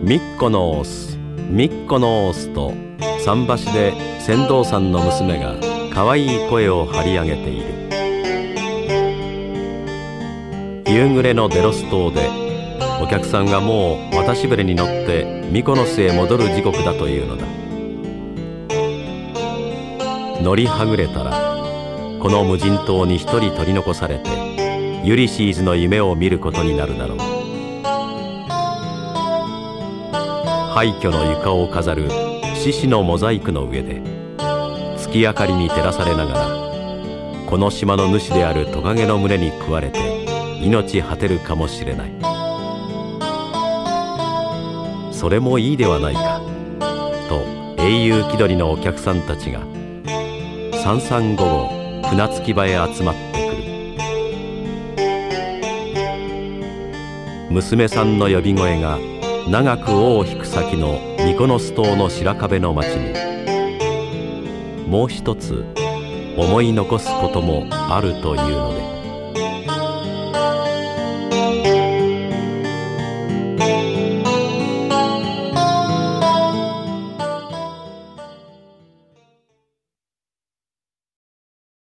ミッコノースミッコノースと桟橋で船頭さんの娘がかわいい声を張り上げている。夕暮れのデロス島でお客さんはもう渡し船に乗ってミコノスへ戻る時刻だというのだ。乗りはぐれたらこの無人島に一人取り残されてユリシーズの夢を見ることになるだろう。廃墟の床を飾る獅子のモザイクの上で月明かりに照らされながらこの島の主であるトカゲの群れに食われて命果てるかもしれない。それもいいではないかと英雄気取りのお客さんたちが三々午後船着き場へ集まってくる。娘さんの呼び声が長く尾を引く先のミコノス島の白壁の町にもう一つ思い残すこともあるというので